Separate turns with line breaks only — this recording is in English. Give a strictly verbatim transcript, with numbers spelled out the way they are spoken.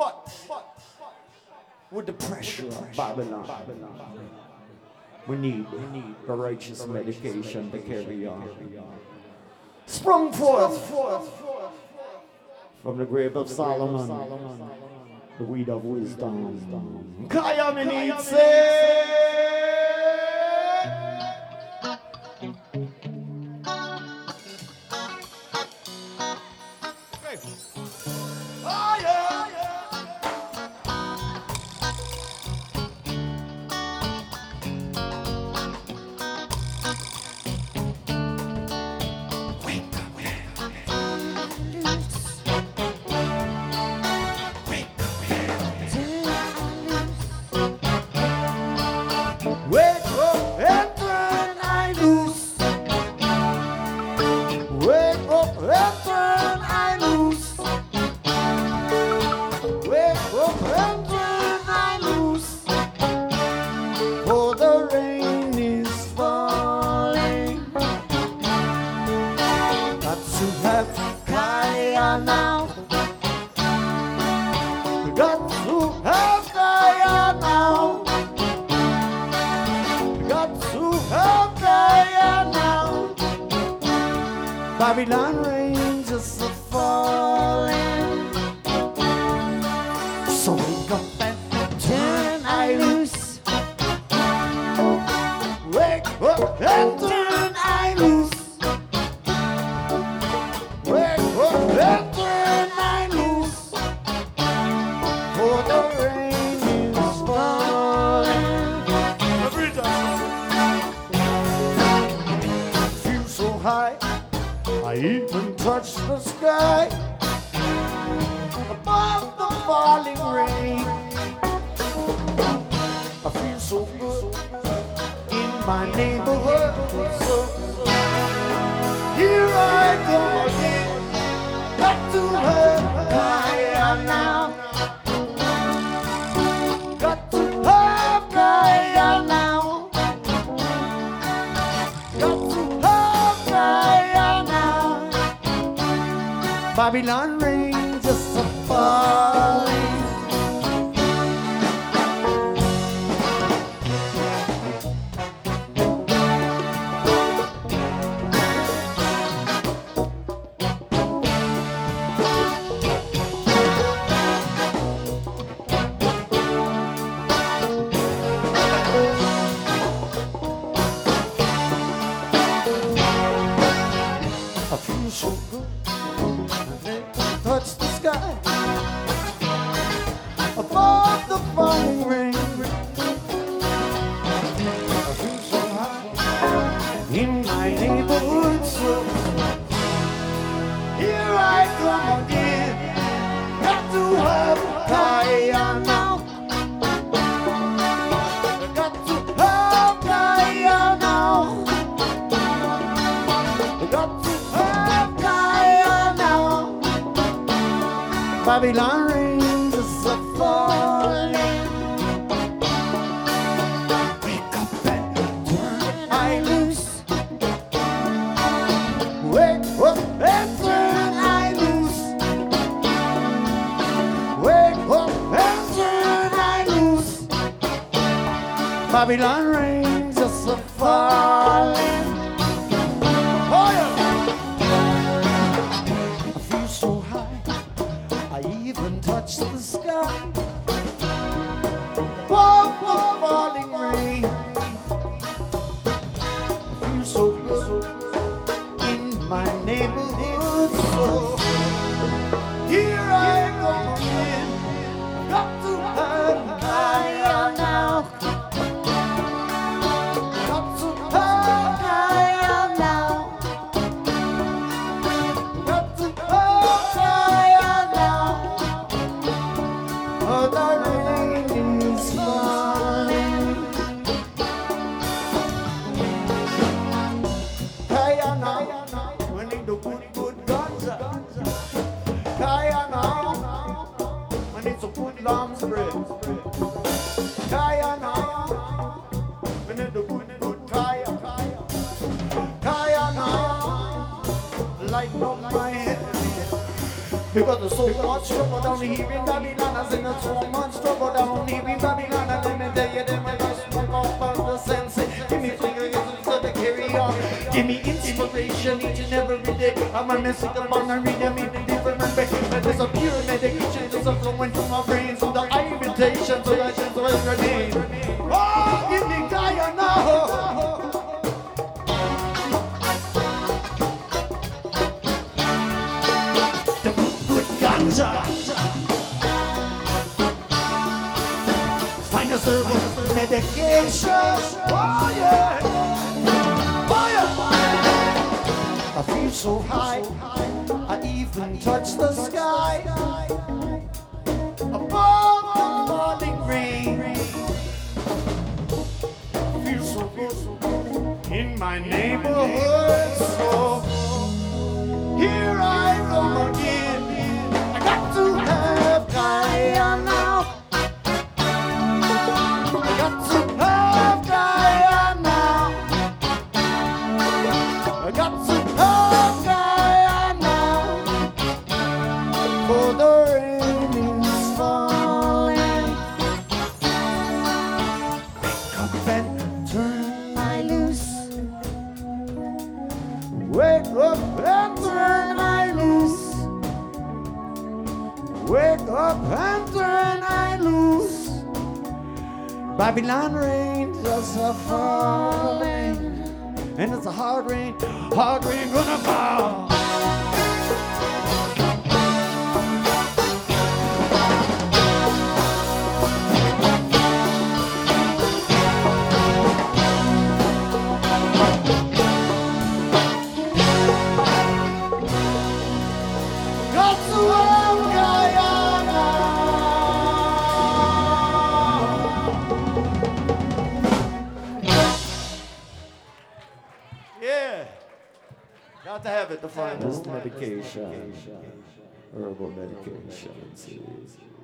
with the pressure of Babylon, we need, we need the righteous medication to carry on. Sprung forth from the grave of Solomon, the weed of wisdom. Kaya Minitse! Babylon rain just a falling. So wake up and turn I loose. Wake up and turn I loose. Wake up and turn I loose. For the rain is falling. Every time. Feel so high. I even touch the sky above the falling rain. I feel so good in my neighborhood. So here I go again, back to her Gaia now. Got to her Gaia now. Babylon rain just a falling. I feel so good. Touch the sky above the falling rain. I feel so high in my neighborhood, so here I come again. Got to have Gaia now. Got to have Gaia now. Got to have Gaia now. Babylon rain is a falling. Wake up and turn I loose. Wake up and turn I loose. Wake up and turn I loose. Babylon rain is a falling. Oh yeah. I feel so high. I even touch the sky above the falling rain. I feel so good in my neighborhood, so here I go again. Got to have Gaia now. Got to have Gaia now. Got to have Gaia now. Oh, the rain is falling. Gaia now. We need the good, good guns. Gaia now. We need some good long spread. Gaia now. We need the good, good Gaia. Gaia now. Lighten up my head. Because there's so much trouble down here in Babylon. I say there's so much trouble down here in Babylon. And let me tell you, them I just smoke off of the sense. Give me fingers so they carry on. Give me inspiration each and every day. I'm a message upon and read them in different way. And there's a pure medication that's a flowing from my brain. So the invitation, so I just was your name. Oh, give me Diana now. Find a servant medication. Oh yeah. Oh yeah. I feel so high. I even touch the sky. Above the falling rain. I feel so good in my neighborhood. So here I come again. Got to have Gaia now. I got to have Gaia now. I got to have Gaia now. For the rain is falling. Wake up and turn I loose. Wake up and turn I loose. Wake up and turn I loose. Babylon rain just a falling. And it's a hard rain, hard rain gonna fall. Got to have Guyana. Yeah, got to have it to find this medication, herbal medication.